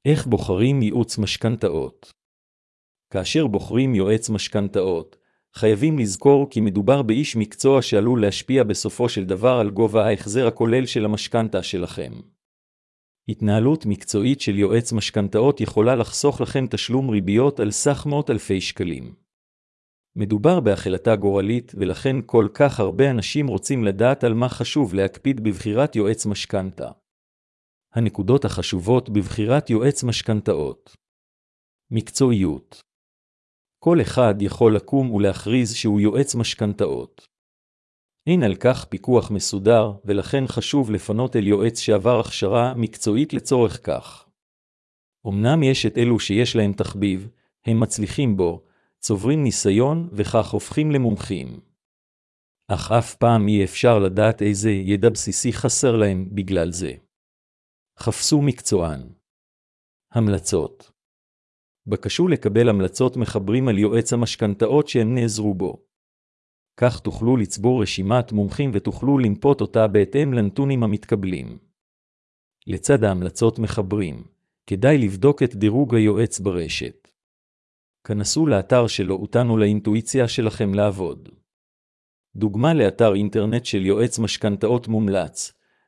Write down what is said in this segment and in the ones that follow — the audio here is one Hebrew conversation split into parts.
איך בוחרים ייעוץ משכנתאות? כאשר בוחרים יועץ משכנתאות, חייבים לזכור כי מדובר באיש מקצוע שעלול להשפיע בסופו של דבר על גובה ההחזר הכולל של המשכנתה שלכם. התנהלות מקצועית של יועץ משכנתאות יכולה לחסוך לכם תשלום ריביות על סך מאות אלפי שקלים. מדובר בהחלטה גורלית, ולכן כל כך הרבה אנשים רוצים לדעת על מה חשוב להקפיד בבחירת יועץ משכנתה. הנקודות החשובות בבחירת יועץ משכנתאות. מקצועיות. כל אחד יכול לקום ולהכריז שהוא יועץ משכנתאות. אין על כך פיקוח מסודר, ולכן חשוב לפנות אל יועץ שעבר הכשרה מקצועית לצורך כך. אמנם יש את אלו שיש להם תחביב, הם מצליחים בו, צוברים ניסיון וכך הופכים למומחים. אך אף פעם אי אפשר לדעת איזה ידע בסיסי חסר להם בגלל זה. חפשו מקצוען. המלצות. בקשו לקבל המלצות מחברים על יועץ המשכנתאות שהם נעזרו בו. כך תוכלו לצבור רשימת מומחים ותוכלו למפות אותה בהתאם לנתונים המתקבלים. לצד ההמלצות מחברים, כדאי לבדוק את דירוג היועץ ברשת. כנסו לאתר שלו ותנו לאינטואיציה שלכם לעבוד. דוגמה לאתר אינטרנט של יועץ משכנתאות מומלץ,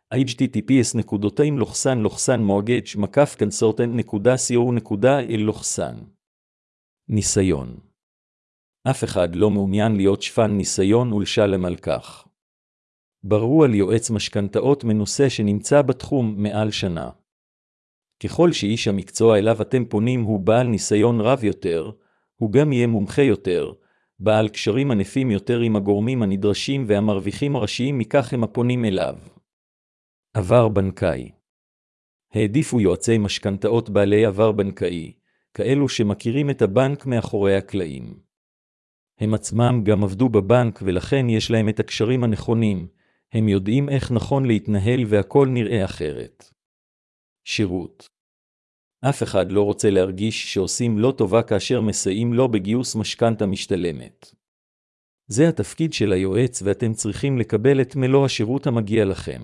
https://mortgage-consultant.co.il. ניסיון. אף אחד לא מעוניין להיות שפן ניסיון ולשלם על כך. ברו על יועץ משכנתאות מנוסה שנמצא בתחום מעל שנה. ככל שאיש המקצוע אליו אתם פונים הוא בעל ניסיון רב יותר, הוא גם יהיה מומחה יותר, בעל קשרים ענפים יותר עם הגורמים הנדרשים והמרוויחים הראשיים מכך הם הפונים אליו. עבר בנקאי. העדיפו יועצי משכנתאות בעלי עבר בנקאי, כאלו שמכירים את הבנק מאחורי הקלעים. הם עצמם גם עבדו בבנק ולכן יש להם את הקשרים הנכונים, הם יודעים איך נכון להתנהל והכל נראה אחרת. שירות. אף אחד לא רוצה להרגיש שעושים לא טובה כאשר מסייעים לו בגיוס משכנתה משתלמת. זה התפקיד של היועץ ואתם צריכים לקבל את מלוא השירות המגיע לכם.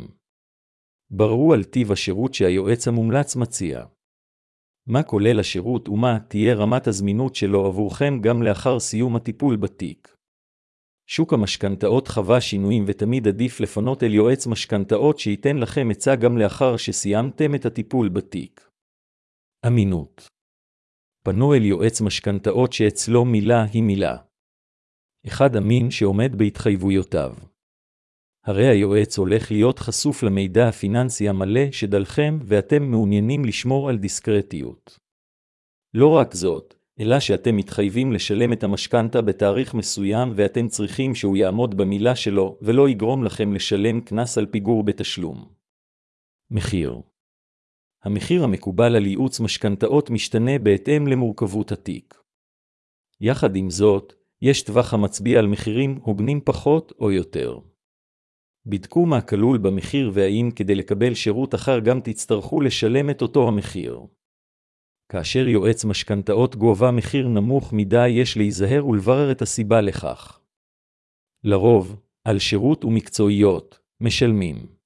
ברו על טיב השירות שהיועץ המומלץ מציע. מה כולל השירות ומה תהיה רמת הזמינות שלו עבורכם גם לאחר סיום הטיפול בתיק. שוק המשכנתאות חווה שינויים ותמיד עדיף לפנות אל יועץ משכנתאות שייתן לכם עצה גם לאחר שסיימתם את הטיפול בתיק. אמינות. פנו אל יועץ משכנתאות שאצלו מילה היא מילה. אחד אמין שעומד בהתחייבויותיו. הרי היועץ הולך להיות חשוף למידע הפיננסי המלא שדלכם ואתם מעוניינים לשמור על דיסקרטיות. לא רק זאת, אלא שאתם מתחייבים לשלם את המשכנתה בתאריך מסוים ואתם צריכים שהוא יעמוד במילה שלו ולא יגרום לכם לשלם קנס על פיגור בתשלום. מחיר. המחיר המקובל על ייעוץ משכנתאות משתנה בהתאם למורכבות התיק. יחד עם זאת, יש טווח המצביע על מחירים הוגנים פחות או יותר. בדקו מה כלול במחיר והאם כדי לקבל שירות אחר גם תצטרכו לשלם את אותו המחיר. כאשר יועץ משכנתאות גובה מחיר נמוך מדי יש להיזהר ולברר את הסיבה לכך. לרוב, על שירות ומקצועיות, משלמים.